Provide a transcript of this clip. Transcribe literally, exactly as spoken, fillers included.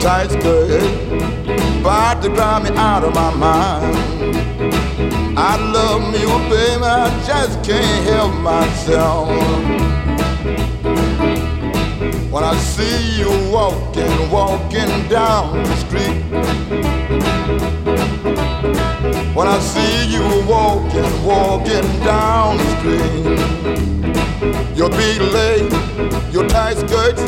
tight skirt, about to drive me out of my mind. I love me, oh baby, I just can't help myself. When I see you walking, walking down the street, when I see you walking, walking down the street, your big leg, your tight skirts